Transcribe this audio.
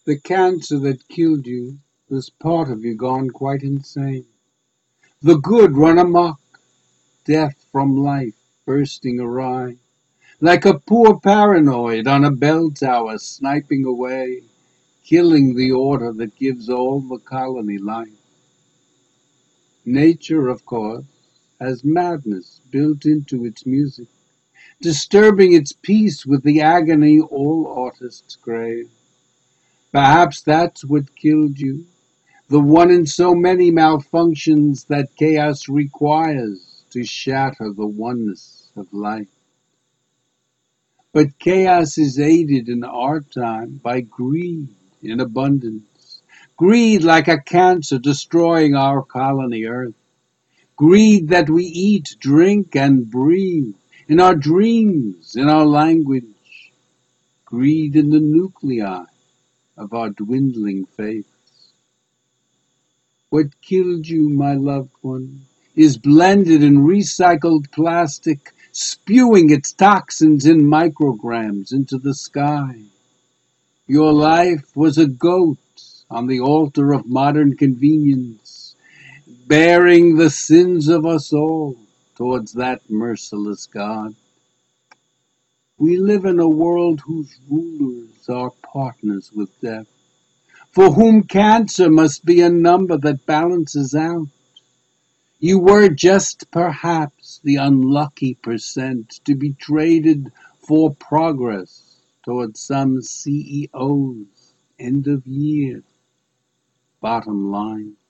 The cancer that killed you, this part of you gone quite insane. The good run amok, death from life bursting awry, like a poor paranoid on a bell tower sniping away, killing the order that gives all the colony life. Nature, of course, has madness built into its music, disturbing its peace with the agony all artists crave. Perhaps that's what killed you, the one in so many malfunctions that chaos requires to shatter the oneness of life. But chaos is aided in our time by greed in abundance. Greed like a cancer destroying our colony Earth. Greed that we eat, drink, and breathe, in our dreams, in our language. Greed in the nuclei of our dwindling faiths. What killed you, my loved one, is blended in recycled plastic, spewing its toxins in micrograms into the sky. Your life was a goat on the altar of modern convenience, bearing the sins of us all towards that merciless God. We live in a world whose rulers are partners with death, for whom cancer must be a number that balances out. You were just perhaps the unlucky percent to be traded for progress towards some CEO's end of year bottom line.